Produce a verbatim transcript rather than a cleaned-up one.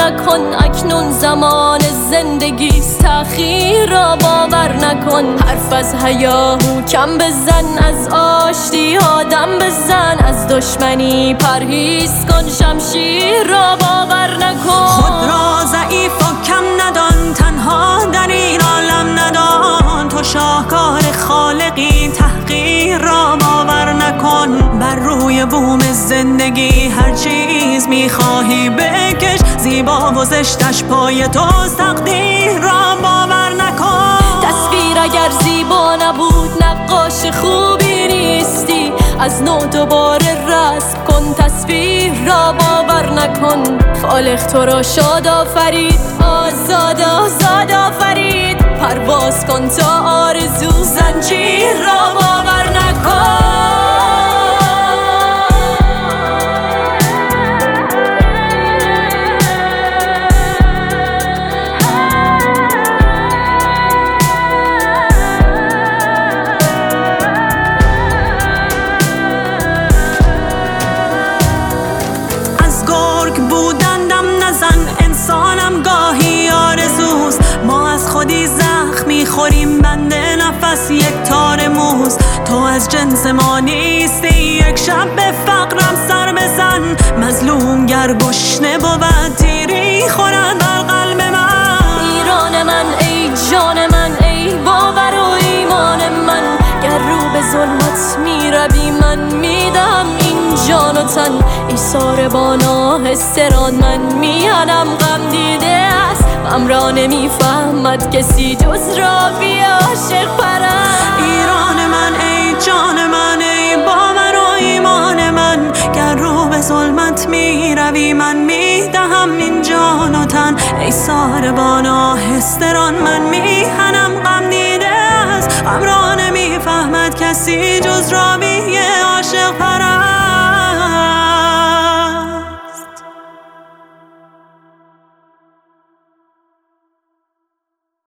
نکن، اکنون زمان زندگی تأخیر را باور نکن. حرف از هیاهو کم بزن، از آشتی ها دم بزن، از دشمنی پرهیز کن، شمشیر را باور نکن. خود را ضعیف و کم ندان، تنها در این عالم ندان. تو شاهکار خالقی، تحقیر را باور نکن. بر روی بوم زندگی هر چیز میخواهی بکش، زیبا و زشتش پای توست، تقدیر را باور نکن. تصویر اگر زیبا نبود نقاش خوبی نیستی، از نو دوباره رسم کن، تصویر را باور نکن. خالق تو را شاد آفرید، آزاد آزاد آفرید، پرواز کن تا آرزو زنجیر را باور نکن. انسانم گاهی آرزوست، ما از خودی زخم میخوریم، بنده نفس یک تار موز. تو از جنس ما نیستی، یک شب به فقرم سر بزن. مظلوم گر گشنه بود تیری خورد بر قلب من. ایران من ای جان من، ای باور و ایمان من، گر رو به ظلمت میروی من میدم این جان و تن. ایثار با ناهستران من میانم غم دیده است، غم را نمیفهمد کسی جز راوی عاشق پرست. ایران من ای جان من، ای باور و ایمان من، گر رو به ظلمت میروی من میدهم این جان و تن. ایثار با ناهستران من میهنم غم دیده است، غم را نمیفهمد کسی جز راوی عاشق پرست.